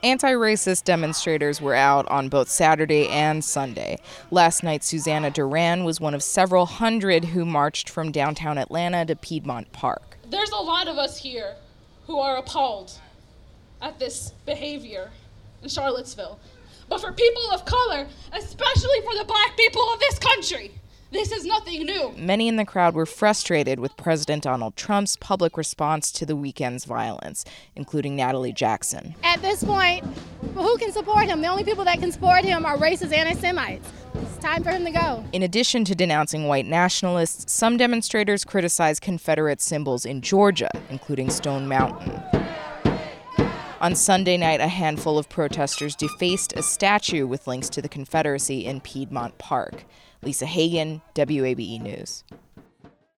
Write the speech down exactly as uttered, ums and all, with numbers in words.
Anti-racist demonstrators were out on both Saturday and Sunday. Last night, Susanna Duran was one of several hundred who marched from downtown Atlanta to Piedmont Park. There's a lot of us here who are appalled at this behavior in Charlottesville. But for people of color, especially for the black people of this country, this is nothing new. Many in the crowd were frustrated with President Donald Trump's public response to the weekend's violence, including Natalie Jackson. At this point, who can support him? The only people that can support him are racist anti-Semites. It's time for him to go. In addition to denouncing white nationalists, some demonstrators criticized Confederate symbols in Georgia, including Stone Mountain. On Sunday night, a handful of protesters defaced a statue with links to the Confederacy in Piedmont Park. Lisa Hagan, W A B E News.